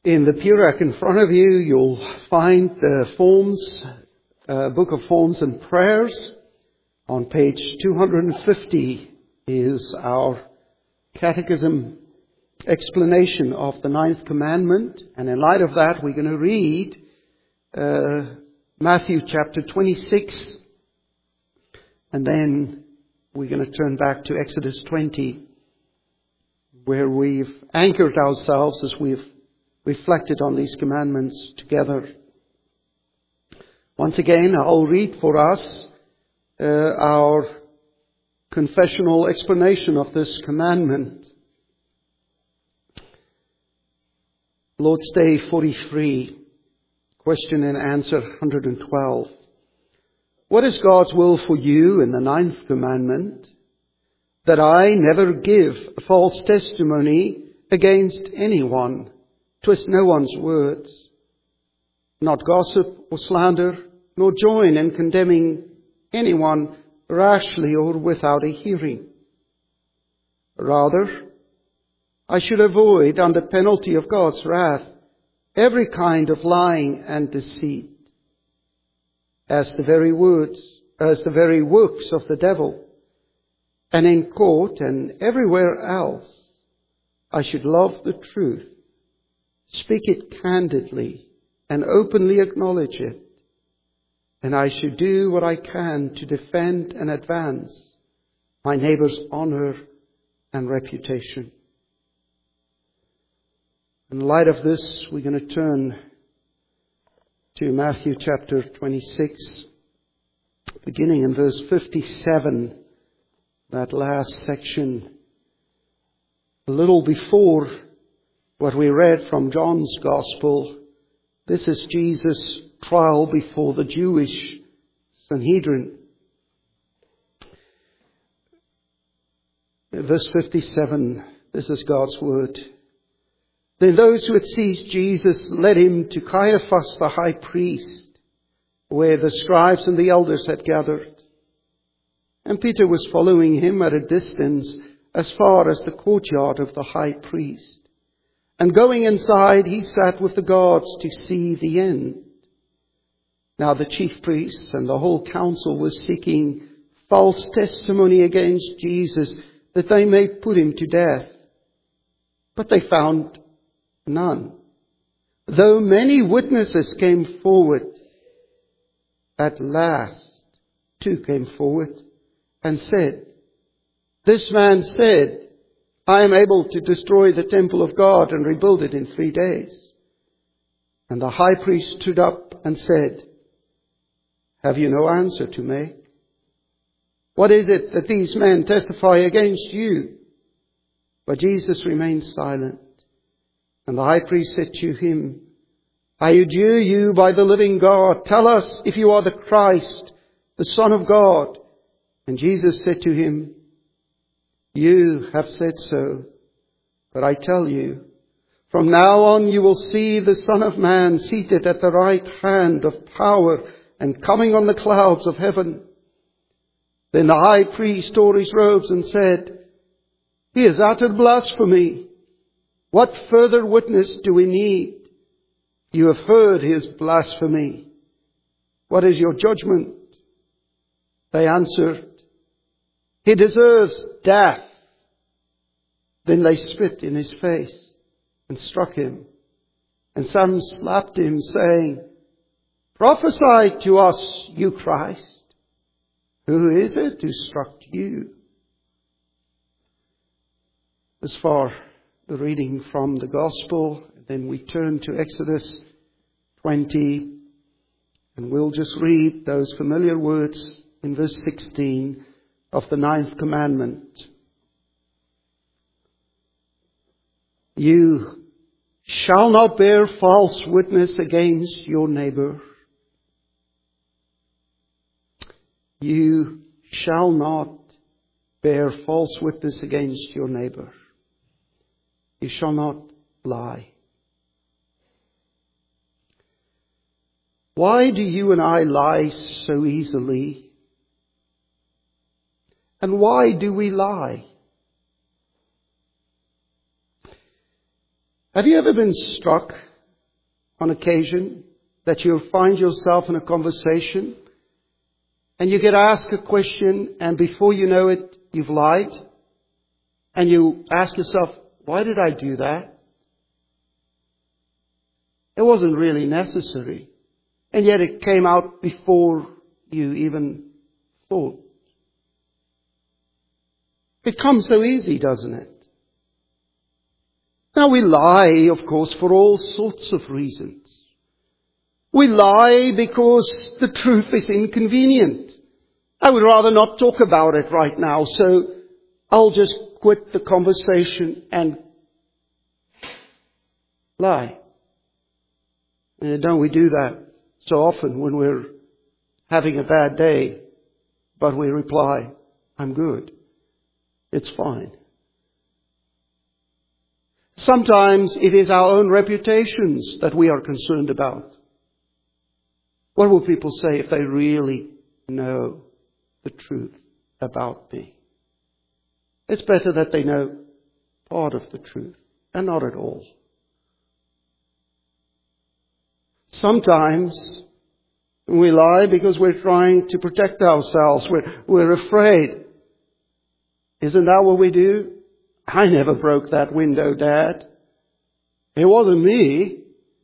In the pew rack in front of you, you'll find the forms, Book of Forms and Prayers. On page 250 is our catechism explanation of the 9th commandment. And in light of that, we're going to read Matthew chapter 26. And then we're going to turn back to Exodus 20, where we've anchored ourselves as we've reflected on these commandments together. Once again, I'll read for us our confessional explanation of this commandment. Lord's Day 43, question and answer 112. What is God's will for you in the 9th commandment? That I never give false testimony against anyone, twist no one's words, not gossip or slander, nor join in condemning anyone rashly or without a hearing. Rather, I should avoid, under penalty of God's wrath, every kind of lying and deceit, as the very works of the devil. And in court and everywhere else, I should love the truth, speak it candidly, and openly acknowledge it. And I should do what I can to defend and advance my neighbor's honor and reputation. In light of this, we're going to turn to Matthew chapter 26, beginning in verse 57, that last section, a little before what we read from John's Gospel. This is Jesus' trial before the Jewish Sanhedrin. Verse 57, this is God's word. Then those who had seized Jesus led him to Caiaphas the high priest, where the scribes and the elders had gathered. And Peter was following him at a distance as far as the courtyard of the high priest. And going inside, he sat with the guards to see the end. Now the chief priests and the whole council were seeking false testimony against Jesus, that they may put him to death. But they found none. Though many witnesses came forward, at last 2 came forward and said, "This man said, I am able to destroy the temple of God and rebuild it in 3 days." And the high priest stood up and said, "Have you no answer to make? What is it that these men testify against you?" But Jesus remained silent. And the high priest said to him, "I adjure you by the living God, tell us if you are the Christ, the Son of God." And Jesus said to him, "You have said so, but I tell you, from now on you will see the Son of Man seated at the right hand of power and coming on the clouds of heaven." Then the high priest tore his robes and said, "He has uttered blasphemy. What further witness do we need? You have heard his blasphemy. What is your judgment?" They answered, "He deserves death." Then they spit in his face and struck him. And some slapped him, saying, "Prophesy to us, you Christ. Who is it who struck you?" As far the reading from the Gospel. Then we turn to Exodus 20. And we'll just read those familiar words in verse 16 of the 9th commandment. "You shall not bear false witness against your neighbor." You shall not bear false witness against your neighbor. You shall not lie. Why do you and I lie so easily? And why do we lie? Have you ever been struck on occasion that you'll find yourself in a conversation and you get asked a question and before you know it, you've lied? And you ask yourself, why did I do that? It wasn't really necessary. And yet it came out before you even thought. It comes so easy, doesn't it? Now we lie, of course, for all sorts of reasons. We lie because the truth is inconvenient. I would rather not talk about it right now, so I'll just quit the conversation and lie. And don't we do that so often when we're having a bad day, but we reply, I'm good. It's fine. Sometimes it is our own reputations that we are concerned about. What will people say if they really know the truth about me? It's better that they know part of the truth and not at all. Sometimes we lie because we're trying to protect ourselves. We're afraid. Isn't that what we do? I never broke that window, Dad. It wasn't me.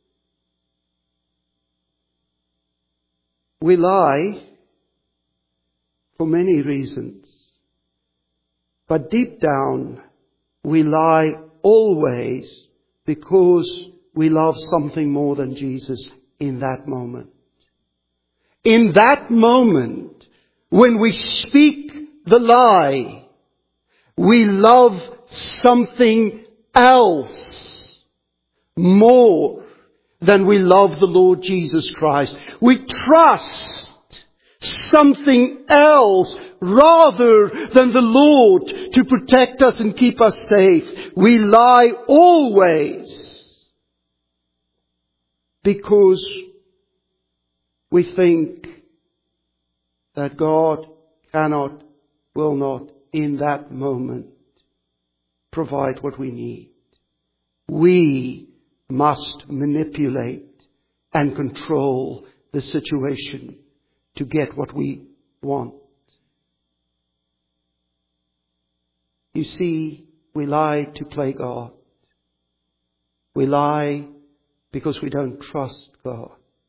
We lie for many reasons. But deep down, we lie always because we love something more than Jesus in that moment. In that moment, when we speak the lie, we love something else more than we love the Lord Jesus Christ. We trust something else rather than the Lord to protect us and keep us safe. We lie always because we think that God cannot, will not, in that moment, provide what we need. We must manipulate and control the situation to get what we want. You see, we lie to play God. We lie because we don't trust God.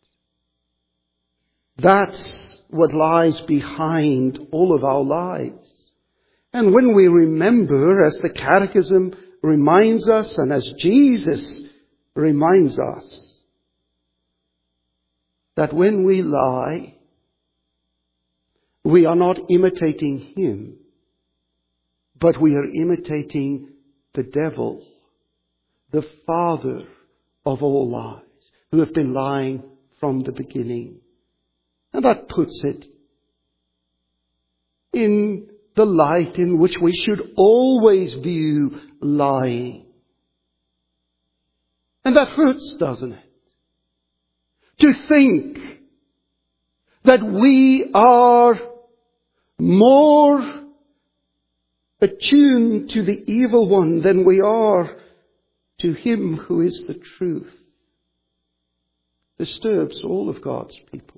That's what lies behind all of our lives. And when we remember, as the Catechism reminds us and as Jesus reminds us, that when we lie, we are not imitating Him, but we are imitating the devil, the father of all lies, who have been lying from the beginning. And that puts it in the light in which we should always view lying. And that hurts, doesn't it? To think that we are more attuned to the evil one than we are to Him who is the truth. Disturbs all of God's people.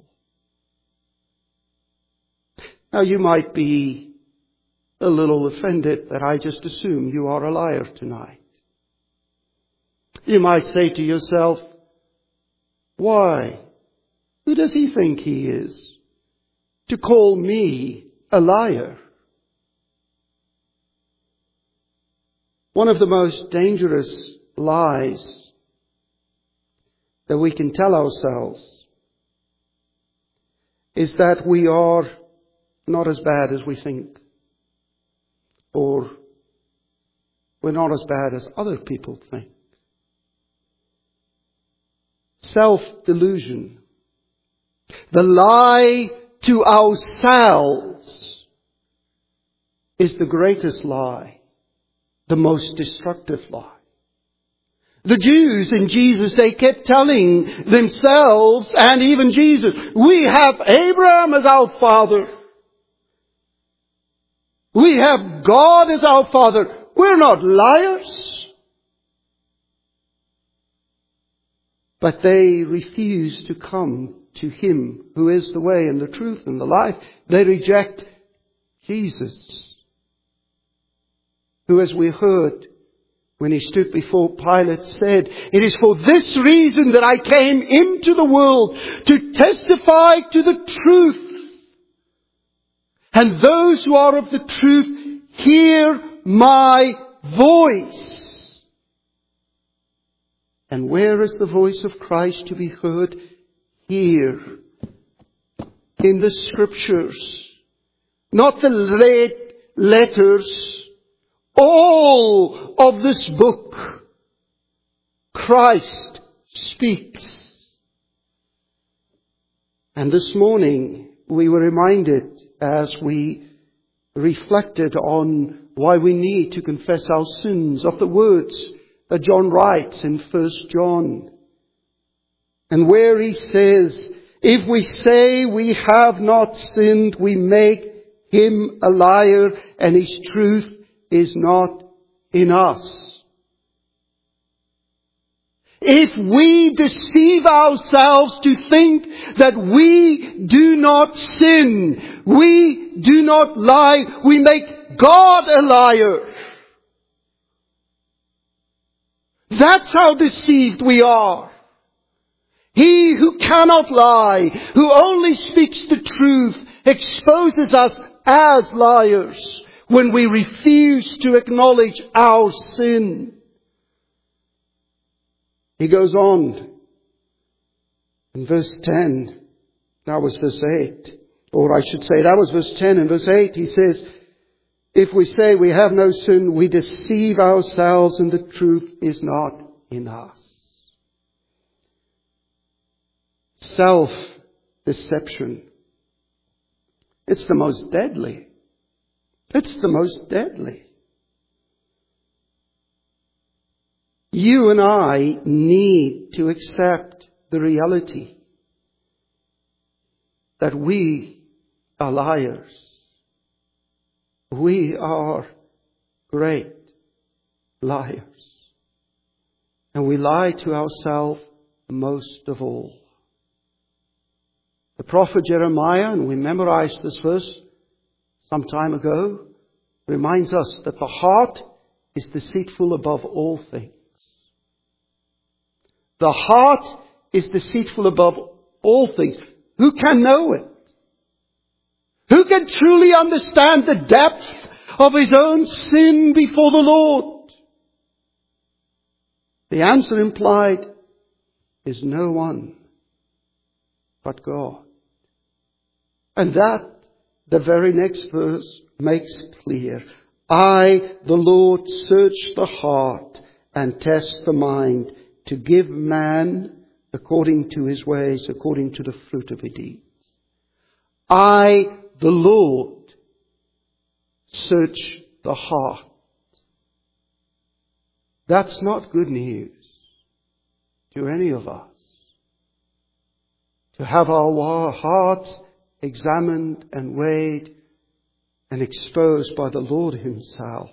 Now you might be a little offended that I just assume you are a liar tonight. You might say to yourself, why? Who does he think he is to call me a liar? One of the most dangerous lies that we can tell ourselves is that we are not as bad as we think, or we're not as bad as other people think. Self-delusion. The lie to ourselves is the greatest lie, the most destructive lie. The Jews in Jesus' day kept telling themselves and even Jesus, we have Abraham as our father. We have God as our father. We're not liars. But they refuse to come to Him who is the way and the truth and the life. They reject Jesus, who, as we heard when He stood before Pilate, said, "It is for this reason that I came into the world, to testify to the truth. And those who are of the truth hear my voice." And where is the voice of Christ to be heard? Here, in the Scriptures. Not the red letters. All of this book, Christ speaks. And this morning we were reminded, as we reflected on why we need to confess our sins, of the words that John writes in 1 John. And where he says, "If we say we have not sinned, we make Him a liar, and His truth is not in us." If we deceive ourselves to think that we do not sin, we do not lie, we make God a liar. That's how deceived we are. He who cannot lie, who only speaks the truth, exposes us as liars when we refuse to acknowledge our sin. He goes on in verse 10. That was verse 8. Or I should say, that was verse 10. In verse 8 he says, "If we say we have no sin, we deceive ourselves and the truth is not in us." Self-deception. It's the most deadly. It's the most deadly. You and I need to accept the reality that we are liars. We are great liars. And we lie to ourselves most of all. The prophet Jeremiah, and we memorized this verse some time ago, reminds us that the heart is deceitful above all things. The heart is deceitful above all things. Who can know it? Who can truly understand the depth of his own sin before the Lord? The answer implied is no one but God. And that, the very next verse makes clear. "I, the Lord, search the heart and test the mind, to give man according to his ways, according to the fruit of his deeds." I, the Lord, search the heart. That's not good news to any of us. To have our hearts examined and weighed and exposed by the Lord Himself.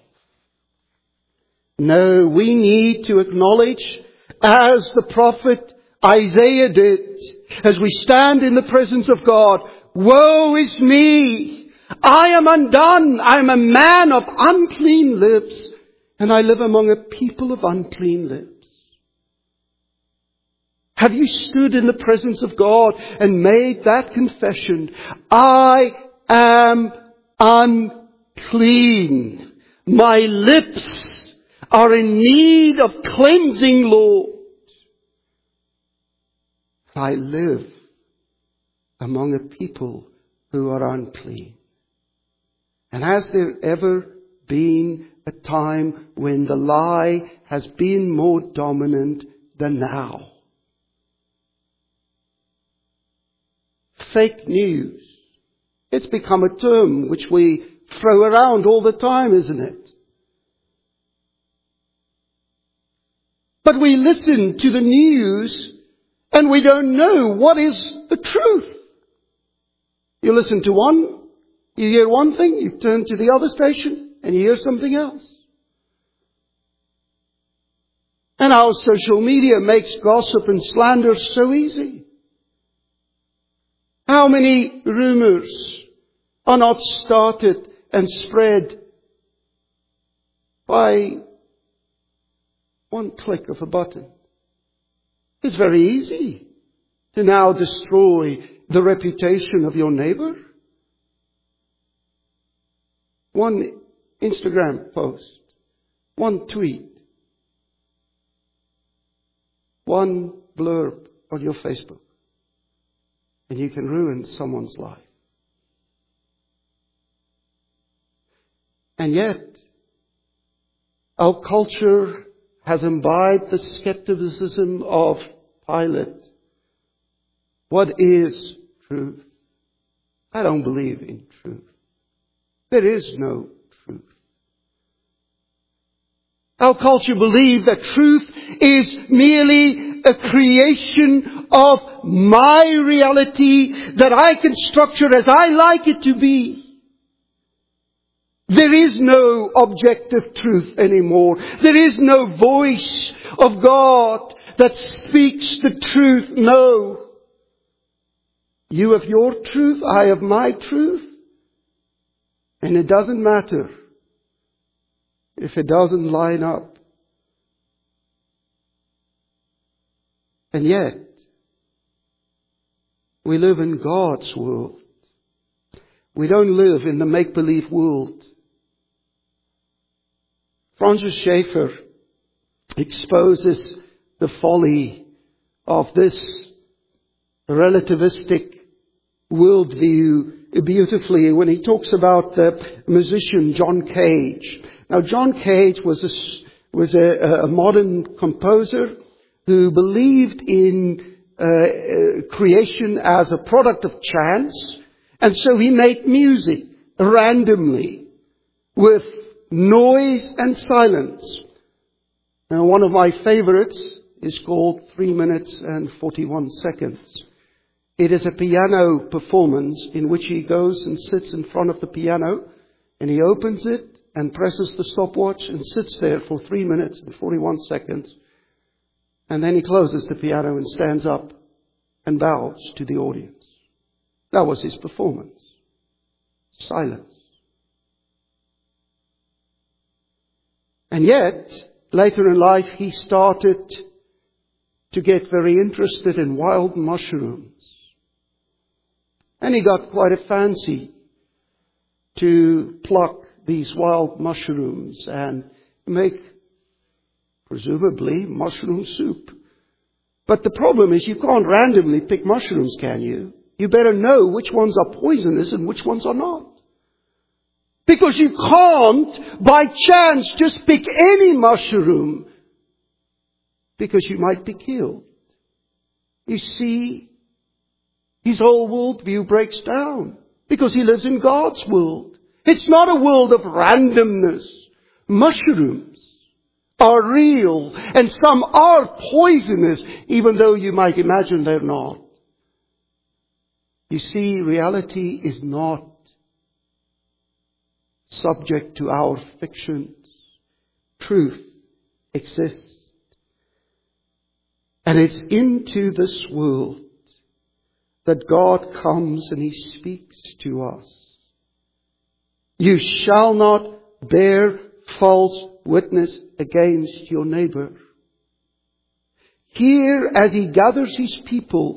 No, we need to acknowledge, as the prophet Isaiah did, as we stand in the presence of God, "Woe is me! I am undone. I am a man of unclean lips, and I live among a people of unclean lips." Have you stood in the presence of God and made that confession? "I am unclean. My lips are in need of cleansing, Lord. I live among a people who are unclean." And has there ever been a time when the lie has been more dominant than now? Fake news. It's become a term which we throw around all the time, isn't it? But we listen to the news and we don't know what is the truth. You listen to one, you hear one thing, you turn to the other station and you hear something else. And our social media makes gossip and slander so easy. How many rumors are not started and spread by one click of a button? It's very easy to now destroy the reputation of your neighbor. One Instagram post, one tweet, one blurb on your Facebook, and you can ruin someone's life. And yet, our culture has imbibed the skepticism of Pilate. What is truth? I don't believe in truth. There is no truth. Our culture believes that truth is merely a creation of my reality that I can structure as I like it to be. There is no objective truth anymore. There is no voice of God that speaks the truth. No. You have your truth, I have my truth. And it doesn't matter if it doesn't line up. And yet, we live in God's world. We don't live in the make-believe world. Francis Schaeffer exposes the folly of this relativistic worldview beautifully when he talks about the musician John Cage. Now, John Cage was a modern composer who believed in creation as a product of chance, and so he made music randomly with noise and silence. Now, one of my favorites is called 3 minutes and 41 seconds. It is a piano performance in which he goes and sits in front of the piano, and he opens it and presses the stopwatch and sits there for 3 minutes and 41 seconds. And then he closes the piano and stands up and bows to the audience. That was his performance. Silence. And yet, later in life, he started to get very interested in wild mushrooms. And he got quite a fancy to pluck these wild mushrooms and make, presumably, mushroom soup. But the problem is you can't randomly pick mushrooms, can you? You better know which ones are poisonous and which ones are not. Because you can't, by chance, just pick any mushroom, because you might be killed. You see, his whole worldview breaks down because he lives in God's world. It's not a world of randomness. Mushrooms are real, and some are poisonous, even though you might imagine they're not. You see, reality is not subject to our fictions. Truth exists. And it's into this world that God comes and He speaks to us. You shall not bear false witness against your neighbor. Here, as He gathers His people,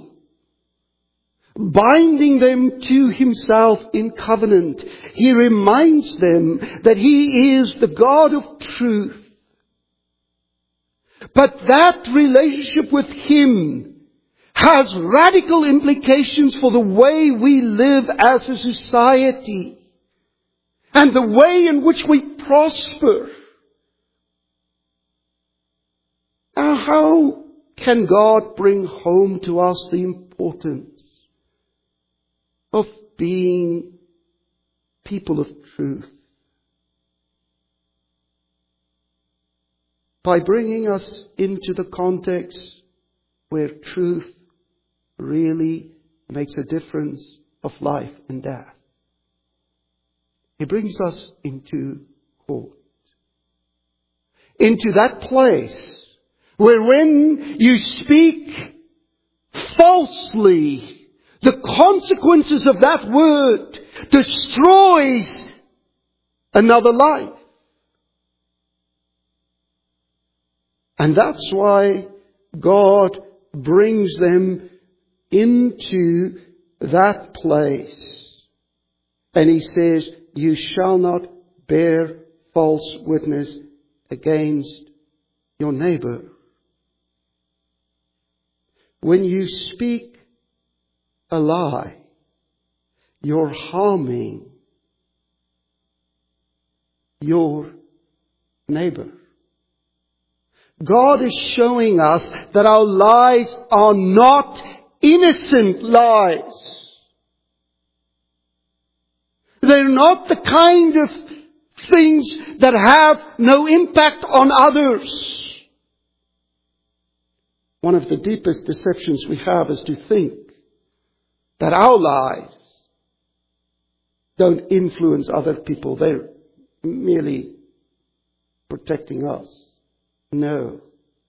binding them to Himself in covenant, He reminds them that He is the God of truth. But that relationship with Him has radical implications for the way we live as a society and the way in which we prosper. Now, how can God bring home to us the importance of being people of truth? By bringing us into the context where truth really makes a difference of life and death. He brings us into court. Into that place where when you speak falsely, the consequences of that word destroys another life. And that's why God brings them into that place. And He says, you shall not bear false witness against your neighbor. When you speak a lie, you're harming your neighbor. God is showing us that our lies are not innocent lies. They're not the kind of things that have no impact on others. One of the deepest deceptions we have is to think that our lies don't influence other people. They're merely protecting us. No.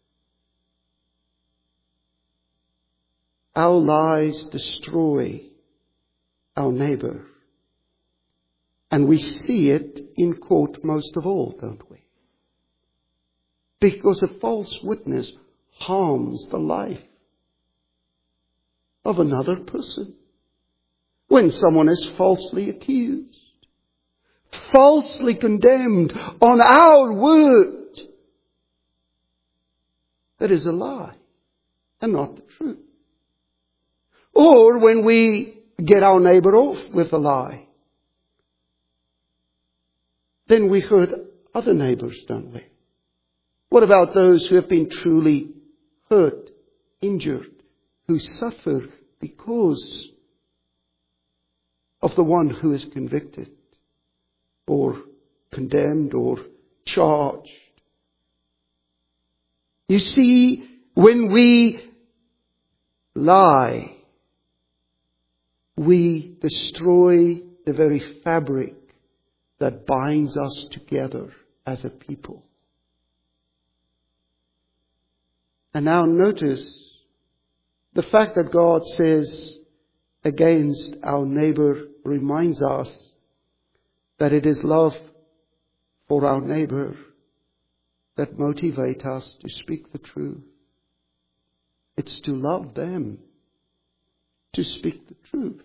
Our lies destroy our neighbor. And we see it in court most of all, don't we? Because a false witness harms the life of another person. When someone is falsely accused, falsely condemned on our word, that is a lie and not the truth. Or when we get our neighbor off with a lie, then we hurt other neighbors, don't we? What about those who have been truly hurt, injured, who suffer because of the one who is convicted or condemned or charged? You see, when we lie, we destroy the very fabric that binds us together as a people. And now notice the fact that God says against our neighbor reminds us that it is love for our neighbor that motivate us to speak the truth. It's to love them, to speak the truth.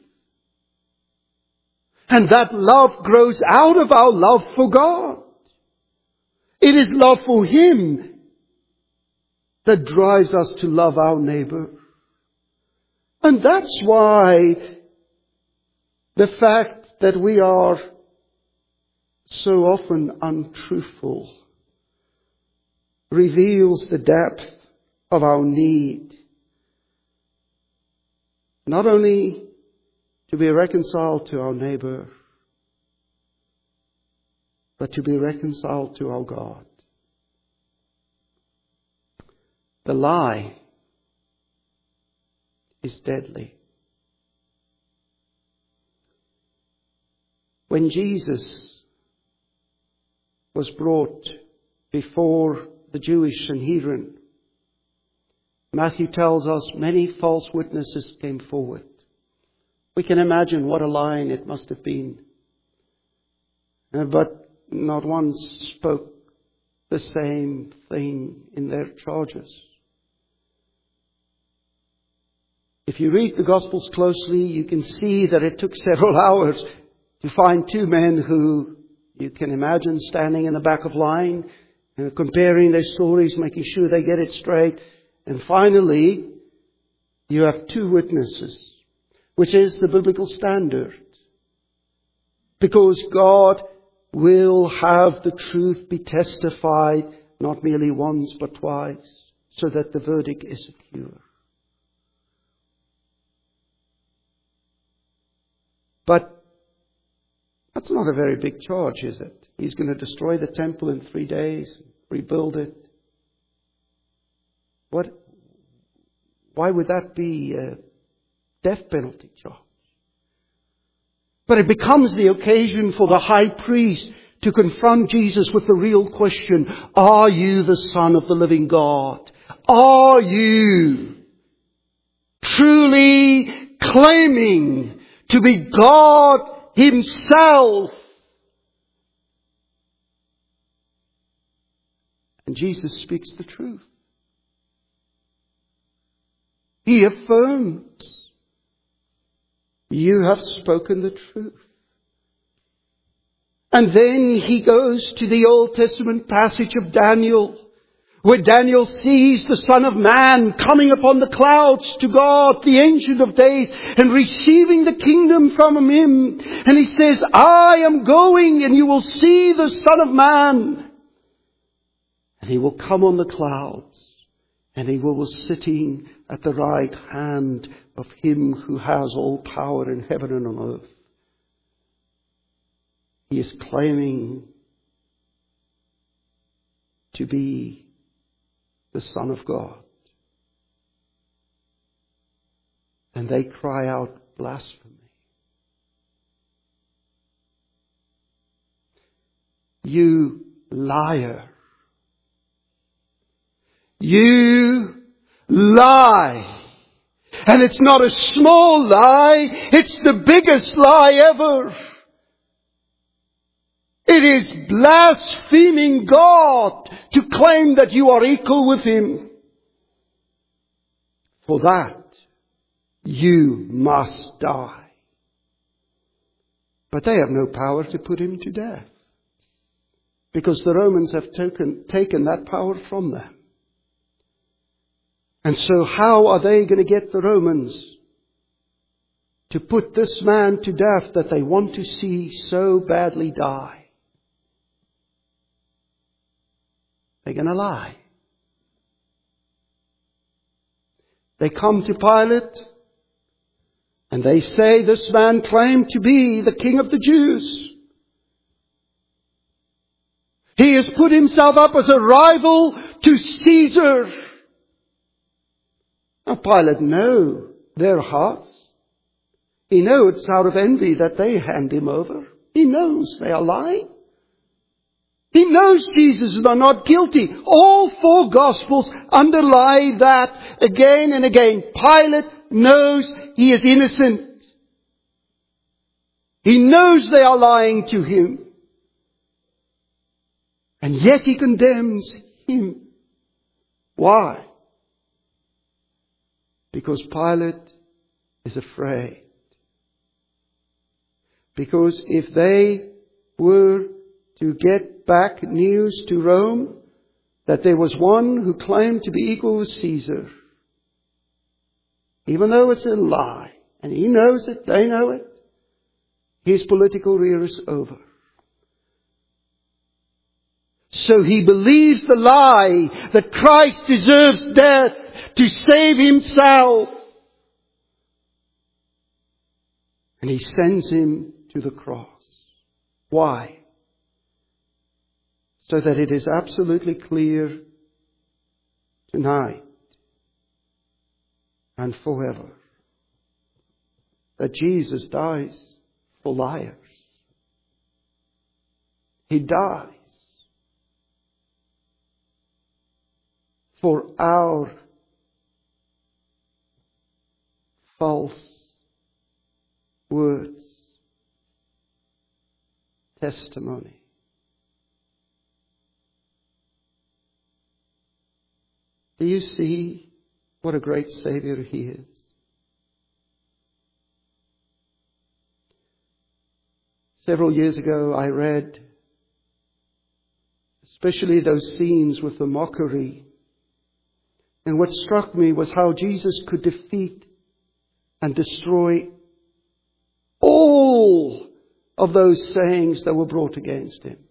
And that love grows out of our love for God. It is love for Him that drives us to love our neighbor. And that's why the fact that we are so often untruthful reveals the depth of our need. Not only to be reconciled to our neighbor, but to be reconciled to our God. The lie is deadly. When Jesus was brought before the Jewish Sanhedrin, Matthew tells us many false witnesses came forward. We can imagine what a line it must have been. But not one spoke the same thing in their charges. If you read the Gospels closely, you can see that it took several hours to find two men who you can imagine standing in the back of line, comparing their stories, making sure they get it straight. And finally, you have two witnesses, which is the biblical standard. Because God will have the truth be testified, not merely once but twice, so that the verdict is secure. But that's not a very big charge, is it? He's going to destroy the temple in 3 days, rebuild it. Why would that be a death penalty charge? But it becomes the occasion for the high priest to confront Jesus with the real question: are you the Son of the living God? Are you truly claiming to be God Himself? And Jesus speaks the truth. He affirms, you have spoken the truth. And then He goes to the Old Testament passage of Daniel, where Daniel sees the Son of Man coming upon the clouds to God, the Ancient of Days, and receiving the kingdom from Him. And he says, I am going, and you will see the Son of Man. And He will come on the clouds, and He will be sitting at the right hand of Him who has all power in heaven and on earth. He is claiming to be the Son of God. And they cry out blasphemy. You liar. You lie. And it's not a small lie. It's the biggest lie ever. It is blaspheming God to claim that you are equal with Him. For that, you must die. But they have no power to put Him to death, because the Romans have taken that power from them. And so how are they going to get the Romans to put this man to death that they want to see so badly die? They're going to lie. They come to Pilate and they say this man claimed to be the King of the Jews. He has put himself up as a rival to Caesar. Now Pilate knows their hearts. He knows it's out of envy that they hand him over. He knows they are lying. He knows Jesus is not guilty. All four Gospels underlie that again and again. Pilate knows he is innocent. He knows they are lying to him. And yet he condemns him. Why? Because Pilate is afraid. Because if they were to get back news to Rome that there was one who claimed to be equal with Caesar, even though it's a lie, and he knows it, they know it, his political career is over. So he believes the lie that Christ deserves death to save himself. And he sends him to the cross. Why? So that it is absolutely clear tonight and forever that Jesus dies for liars. He dies for our false words, testimony. Do you see what a great Savior He is? Several years ago I read especially those scenes with the mockery. And what struck me was how Jesus could defeat and destroy all of those sayings that were brought against Him.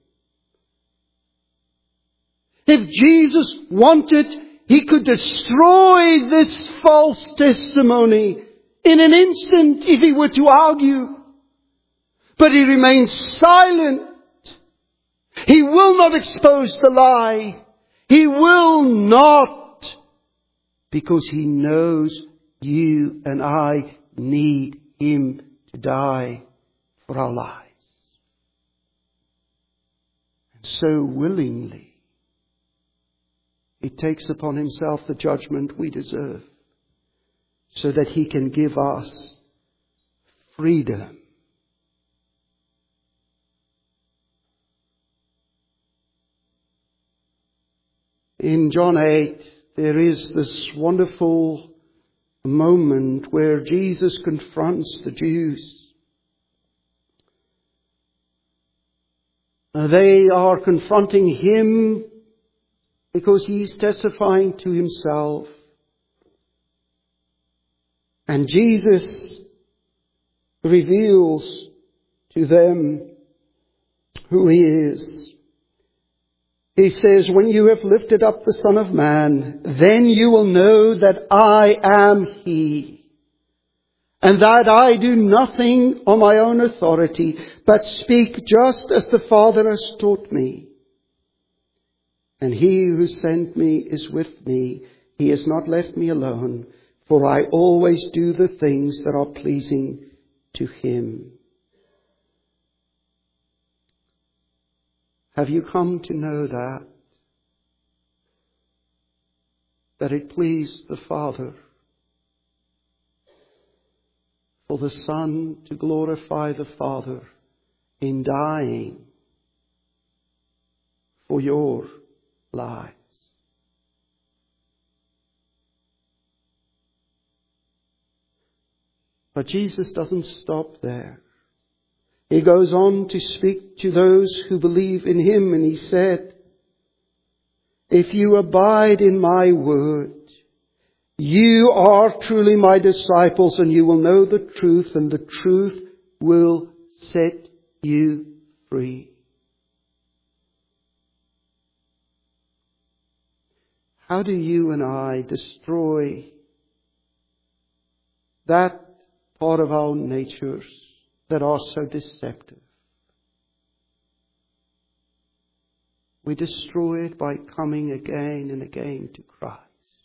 If Jesus wanted, He could destroy this false testimony in an instant if He were to argue. But He remains silent. He will not expose the lie. He will not, because He knows you and I need Him to die for our lives. And so willingly He takes upon himself the judgment we deserve so that he can give us freedom. In John 8, there is this wonderful moment where Jesus confronts the Jews. They are confronting him because he's testifying to himself. And Jesus reveals to them who he is. He says, when you have lifted up the Son of Man, then you will know that I am he, and that I do nothing on my own authority, but speak just as the Father has taught me. And he who sent me is with me. He has not left me alone, for I always do the things that are pleasing to him. Have you come to know that? That it pleased the Father for the Son to glorify the Father in dying for your lives. But Jesus doesn't stop there. He goes on to speak to those who believe in him, and he said, if you abide in my word, you are truly my disciples, and you will know the truth, and the truth will set you free. How do you and I destroy that part of our natures that are so deceptive? We destroy it by coming again and again to Christ.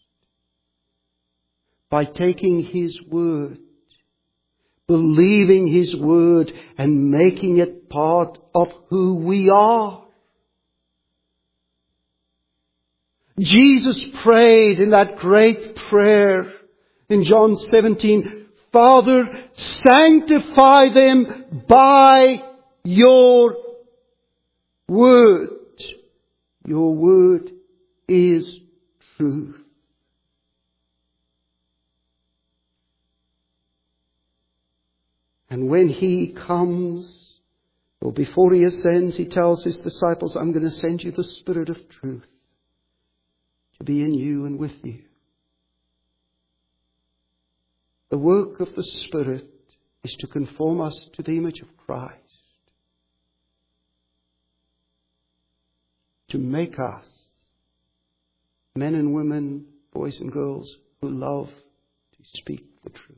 By taking his word, believing his word, and making it part of who we are. Jesus prayed in that great prayer in John 17, Father, sanctify them by your word. Your word is truth. And when he comes, or before he ascends, he tells his disciples, I'm going to send you the Spirit of truth to be in you and with you. The work of the Spirit is to conform us to the image of Christ. To make us men and women, boys and girls, who love to speak the truth.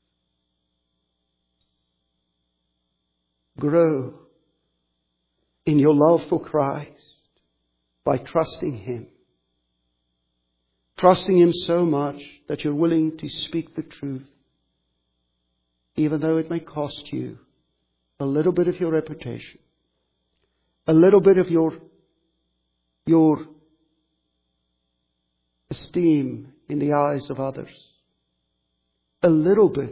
Grow in your love for Christ by trusting him. Trusting him so much that you're willing to speak the truth, even though it may cost you a little bit of your reputation, a little bit of your esteem in the eyes of others. A little bit.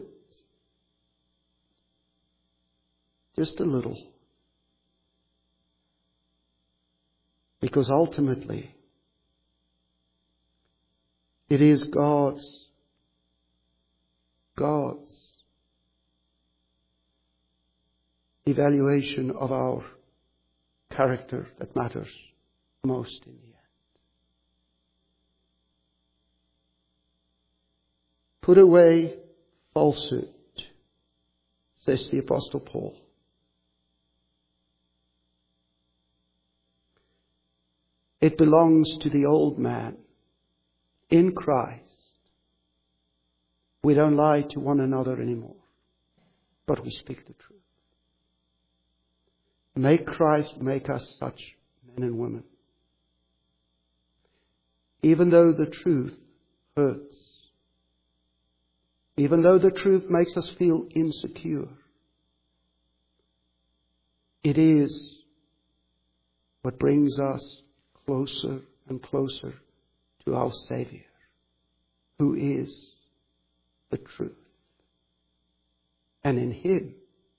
Just a little. Because ultimately, it is God's evaluation of our character that matters most in the end. Put away falsehood, says the Apostle Paul. It belongs to the old man. In Christ, we don't lie to one another anymore, but we speak the truth. May Christ make us such men and women. Even though the truth hurts, even though the truth makes us feel insecure, it is what brings us closer and closer to to our Savior, who is the truth. And in Him,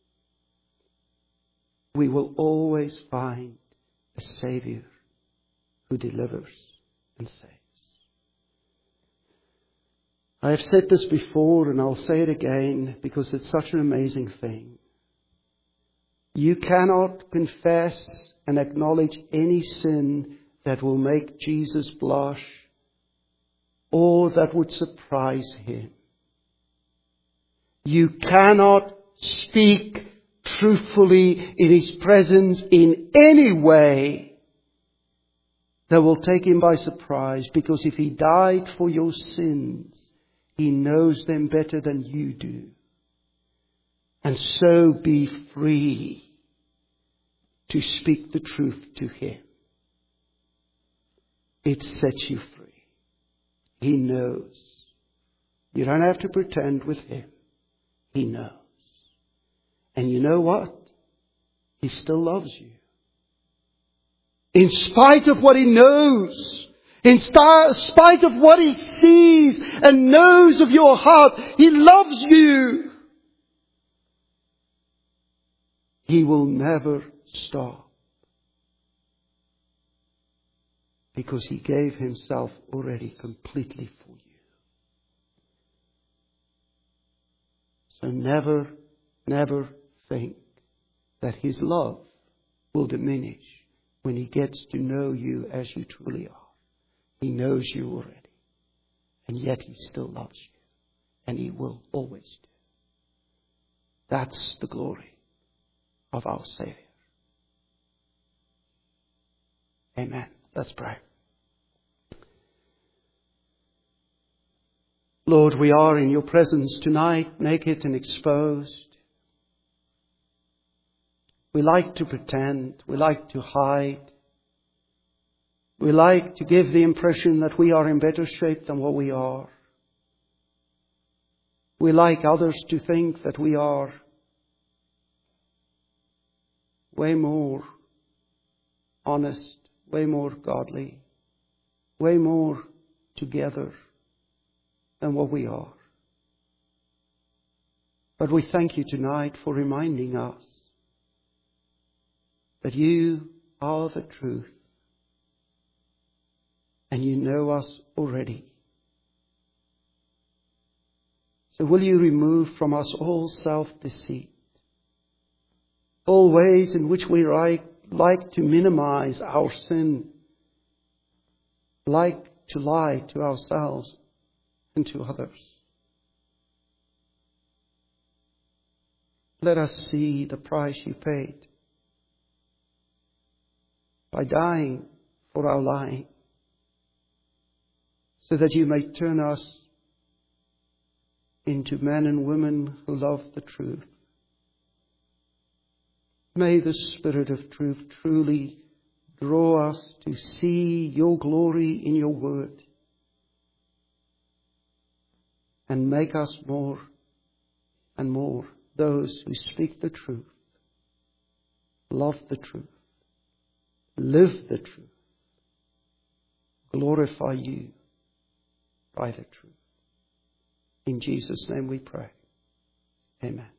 we will always find a Savior who delivers and saves. I have said this before, and I'll say it again because it's such an amazing thing. You cannot confess and acknowledge any sin that will make Jesus blush or that would surprise Him. You cannot speak truthfully in His presence in any way that will take Him by surprise, because if He died for your sins, He knows them better than you do. And so be free to speak the truth to Him. It sets you free. He knows. You don't have to pretend with Him. He knows. And you know what? He still loves you. In spite of what He knows, in spite of what He sees and knows of your heart, He loves you. He will never stop, because He gave Himself already completely for you. So never, never think that His love will diminish when He gets to know you as you truly are. He knows you already, and yet He still loves you, and He will always do. That's the glory of our Savior. Amen. Let's pray. Lord, we are in Your presence tonight, naked and exposed. We like to pretend. We like to hide. We like to give the impression that we are in better shape than what we are. We like others to think that we are way more honest, way more godly, way more together than what we are. But we thank You tonight for reminding us that You are the truth, and You know us already. So will You remove from us all self-deceit, all ways in which we like to minimize our sin, like to lie to ourselves and to others. Let us see the price You paid by dying for our lying, so that You may turn us into men and women who love the truth. May the Spirit of truth truly draw us to see Your glory in Your word, and make us more and more those who speak the truth, love the truth, live the truth, glorify You by the truth. In Jesus' name we pray. Amen.